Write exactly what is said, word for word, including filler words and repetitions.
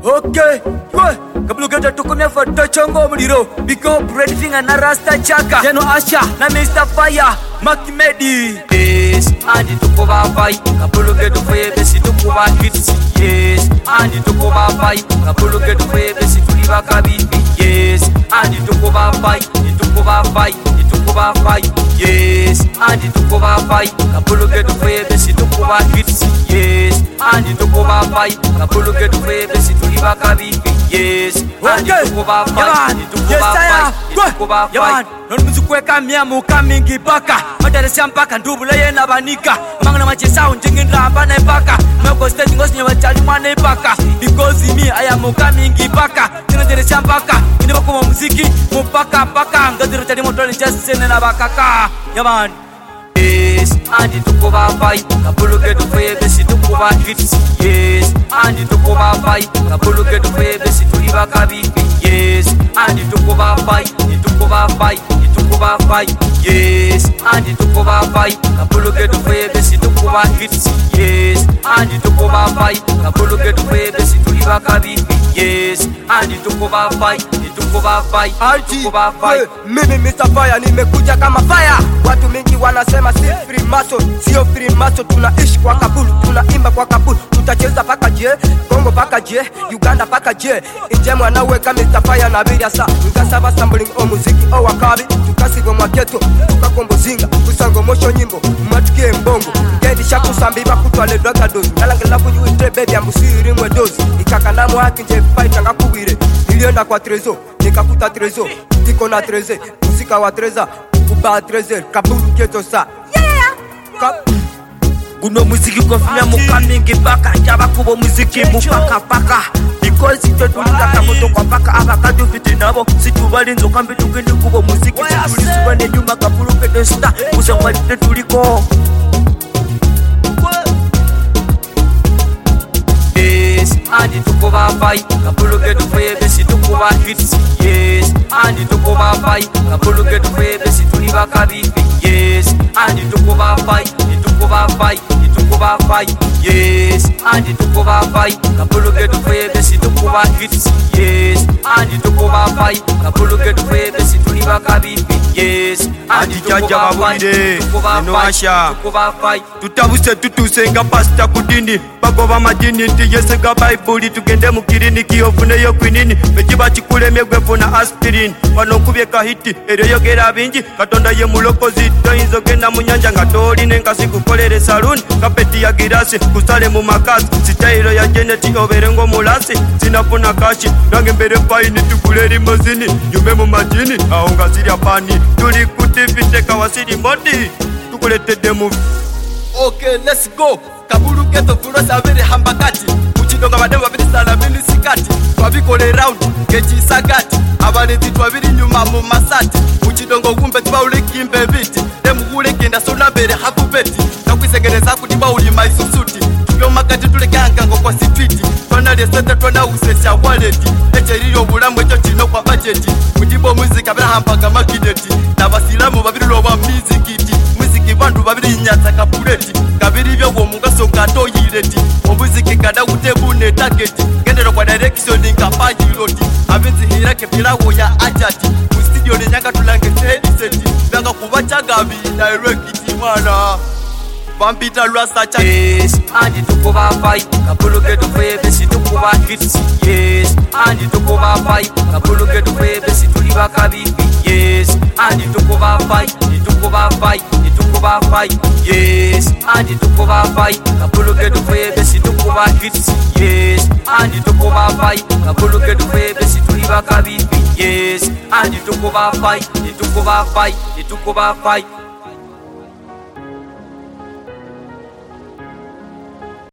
Okay, we kabla gata tukumia fata chongo muliro biko breathing na rasta chaka Jeno Asha na Mister Fire Makimedi. Yes, andi tukuba pai kabla gata tuye besi tukuba hits. Yes, andi tukuba pai kabla gata tuye besi tuliba kabibi. Yes, andi tukuba pai tukuba pai tukuba pai. Yes, andi tukuba pai kabla gata tuye besi tukuba hits. Yes, andi tukuba pai kabla gata tuye besi tuliba kabibi. Yes, andi tukuba pai tukuba pai tukuba pai. Non muzukweka miamu kamingi baka madarasa mpaka ndubula yena banika mangana machesa unjingi ndamba na baka mako stage ngosi nyawa chali mwana baka because me I am kamingi baka tena darasa mpaka ine bako muziki mpaka mpaka ngadiro chali moto ni just sene na bakaka yaman. Yes, andi tukuba pai kabulu getu fe besi tukuba hits. Yes, andi tukuba pai kabulu getu fe besi tuliba kabibi. Yes, andi tukuba pai tukuba pai tukuba pai. Yes, andi tukuba pai kabulu getu fe besi tukuba hits. Yes, andi tukuba pai kabulu getu fe besi tuliba kabibi. Yes, andi tukuba pai tukuba pai tukuba pai. Mimi Mister Fire nimekuja kama fire. Watu mingi wanasema si free mason, sio free mason. Tunaishi kwa kabulu, tunaimba kwa kabulu, tutacheza paka je, Kongo paka je, Uganda paka je. Inje mwanaweka Mister Fire na biria sa Nkasaba sampling o muziki o wakabi. Tukasigo mwaketo, tukakombo zinga kusango mosho nyimbo, matukie mbongo ngendi shaku sambiba kutwale doga dozi. Nalangela kunyuite baby ambusiri mwe dozi. Ikakanamu haki nje fight nga kubire. Nilienda kwa trezo, nikakuta trezo, tiko na treze, muzika wa treza kuba treze, kabulu keto sa yeah. Guno muziki kofina mukamingi baka jaba kubo muziki mupaka paka because ito tulika moto kwa paka abakadu fiti nabo situbali nzoka mbitu kende kubo muziki situliswa ne nyuma kabulu keto sta kusangwa tete tuliko. Yes, andi tukuba pai kabulu getu fe besi tukuba hits. Yes, andi tukuba pai kabulu getu fe besi tuliba kabibi. Yes, andi tukuba pai tukuba pai tukuba pai. Yes, andi tukuba pai kabulu getu fe besi tukuba hits. Yes, andi tukuba pai kabulu getu fe besi tuliba kabibi. Yes, andi jaja babulide Jeno Asha tukuba pai tutabuse tutusenga pasta kudini bagoba majini nti yesega Bible tugende mukirini kiyofune yo kwinini bejiba chikule megwefu na aspirin wano kubye kahiti ero yogera bingi katonda ye mulokozi toyinzo genda munyanja ngatoli nenkasi kukolere saloon kapeti ya girasi kusale mu makasi sitairo ya jeneti oberengo mulasi sinafuna kashi nange mbere paini tukule limozini nyume mu majini aonga zirya pani tuli kutifite kawasiri modi tukuletede mu. Okay, let's go. Kabulu geto fulo sabiri hambakati uchidonga badema bidi sala bini sikati twabikole round kechi sagati abanezi twabiri nyuma mu masati uchidongo kumbe tiba ulikimbe biti demugule kenda sona bere hakubeti nakwisegereza kuti ba uli maisusuti tubyo makati tulekanga ngo kwa street twana lesete twana usesya wallet echeriyo bulamwe cyo kino kwa budget kudibo muzika barahambaga makideti nabasilamu babiri loba muzikiti muziki bandu babiri nyatsa kapuleti kabiri byo go mugaso gato yireti omuziki kada kutebune target gendero kwa direction nkapaji loti abenzi hirake bilawo ya ajati mu studio ne nyaka tulange headset banga kubacha gabi direct mwana Vampita rasta cha. Yes, andi tukuba pai kabulu getu fe besi tukuba hits. Yes, andi tukuba pai kabulu getu fe besi tuliba kabibi. Yes, andi tukuba pai tukuba pai tukuba pai. Yes, andi tukuba pai kabulu getu fe besi tukuba hits. Yes, andi tukuba pai kabulu getu fe besi tuliba kabibi. Yes, andi tukuba pai tukuba pai tukuba pai.